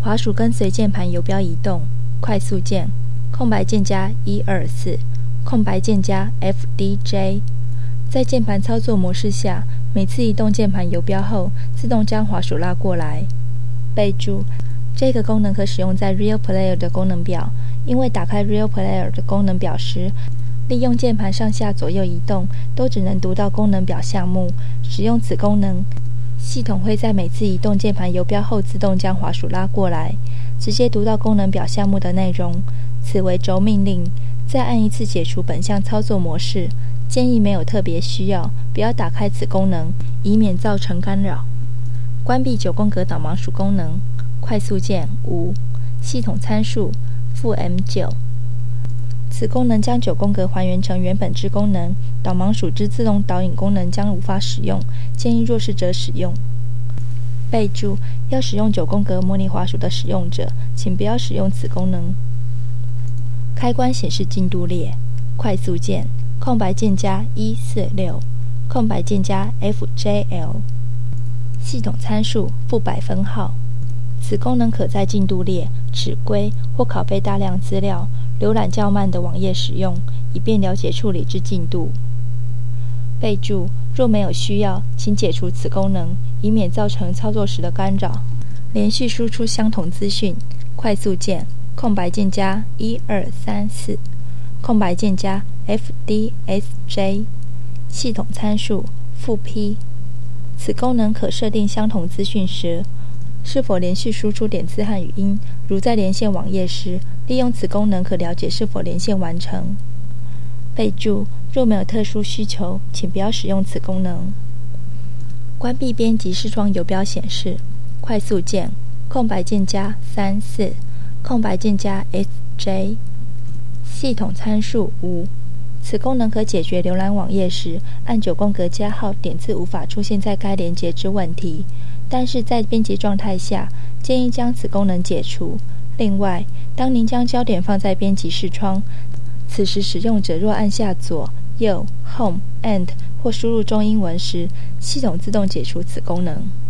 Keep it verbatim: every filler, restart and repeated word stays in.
滑鼠跟随键盘游标移动，快速键，空白键加一二四，空白键加 F D J。在键盘操作模式下，每次移动键盘游标后，自动将滑鼠拉过来。备注：这个功能可使用在 Real Player 的功能表，因为打开 Real Player 的功能表时，利用键盘上下左右移动，都只能读到功能表项目。使用此功能，系统会在每次移动键盘游标后自动将滑鼠拉过来，直接读到功能表项目的内容。此为轴命令。再按一次解除本项操作模式。建议没有特别需要，不要打开此功能，以免造成干扰。关闭九宫格导盲鼠功能，快速键无，系统参数负 M 九。此功能将九宫格还原成原本之功能，导盲鼠之自动导引功能将无法使用，建议弱势者使用。备注：要使用九宫格模拟滑鼠的使用者，请不要使用此功能。开关显示进度列，快速键，空白键加一四六，空白键加 F J L。系统参数负百分号。此功能可在进度列、尺规或拷贝大量资料、浏览较慢的网页使用，以便了解处理之进度。备注：若没有需要，请解除此功能，以免造成操作时的干扰。连续输出相同资讯，快速键，空白键加一二三四，空白键加 F D S J。系统参数负 P。此功能可设定相同资讯时，是否连续输出点字和语音。如在连线网页时，利用此功能可了解是否连线完成。备注：若没有特殊需求，请不要使用此功能。关闭编辑视窗游标显示，快速键，空白键加三四，空白键加 S J。系统参数无。此功能可解决浏览网页时按九宫格加号点字无法出现在该连结之问题，但是在编辑状态下，建议将此功能解除。另外，当您将焦点放在编辑视窗，此时使用者若按下左、右、Home、End 或输入中英文时，系统自动解除此功能。